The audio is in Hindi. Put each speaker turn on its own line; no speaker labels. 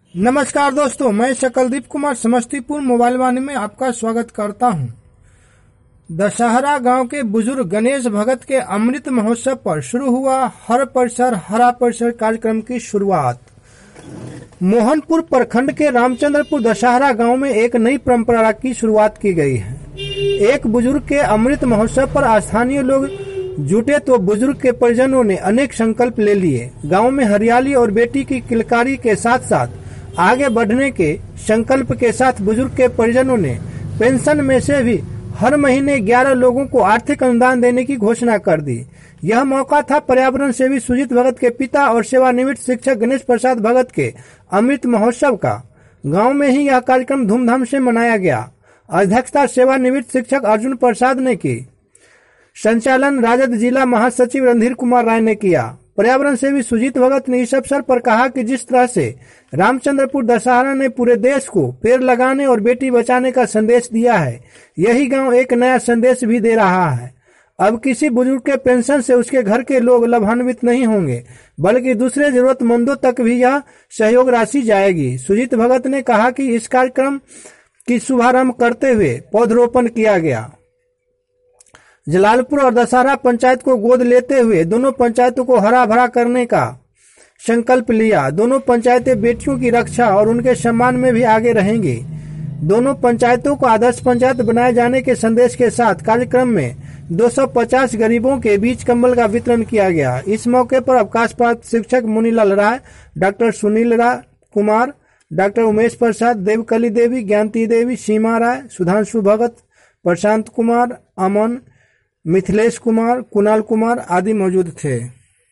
नमस्कार दोस्तों, मैं शकलदीप कुमार समस्तीपुर मोबाइल वाणी में आपका स्वागत करता हूं। दशहरा गांव के बुजुर्ग गणेश भगत के अमृत महोत्सव पर शुरू हुआ हर परिसर हरा परिसर कार्यक्रम की शुरुआत। मोहनपुर प्रखंड के रामचंद्रपुर दशहरा गांव में एक नई परंपरा की शुरुआत की गई है। एक बुजुर्ग के अमृत महोत्सव पर स्थानीय लोग जुटे तो बुजुर्ग के परिजनों ने अनेक संकल्प ले लिए। गांव में हरियाली और बेटी की किलकारी के साथ साथ आगे बढ़ने के संकल्प के साथ बुजुर्ग के परिजनों ने पेंशन में से भी हर महीने 11 लोगों को आर्थिक अनुदान देने की घोषणा कर दी। यह मौका था पर्यावरण सेवी सुजीत भगत के पिता और सेवानिवृत्त शिक्षक गणेश प्रसाद भगत के अमृत महोत्सव का। गांव में ही यह कार्यक्रम धूमधाम से मनाया गया। अध्यक्षता सेवानिवृत्त शिक्षक अर्जुन प्रसाद ने की। संचालन राजद जिला महासचिव रणधीर कुमार राय ने किया। पर्यावरण सेवी सुजीत भगत ने इस अवसर पर कहा कि जिस तरह से रामचंद्रपुर दशहरा ने पूरे देश को पेड़ लगाने और बेटी बचाने का संदेश दिया है, यही गांव एक नया संदेश भी दे रहा है। अब किसी बुजुर्ग के पेंशन से उसके घर के लोग लाभान्वित नहीं होंगे, बल्कि दूसरे जरूरतमंदों तक भी यह सहयोग राशि जाएगी। सुजीत भगत ने कहा कि इस कार्यक्रम की शुभारंभ करते हुए पौधरोपण किया गया। जलालपुर और दशहरा पंचायत को गोद लेते हुए दोनों पंचायतों को हरा भरा करने का संकल्प लिया। दोनों पंचायतें बेटियों की रक्षा और उनके सम्मान में भी आगे रहेंगी। दोनों पंचायतों को आदर्श पंचायत बनाए जाने के संदेश के साथ कार्यक्रम में 250 गरीबों के बीच कंबल का वितरण किया गया। इस मौके पर अवकाश प्राप्त शिक्षक मुनीलाल राय, डॉक्टर सुनील कुमार, डॉक्टर उमेश प्रसाद, देवकली देवी, ज्ञानती देवी, सीमा राय, सुधांशु भगत, प्रशांत कुमार, अमन, मिथिलेश कुमार, कुणाल कुमार आदि मौजूद थे।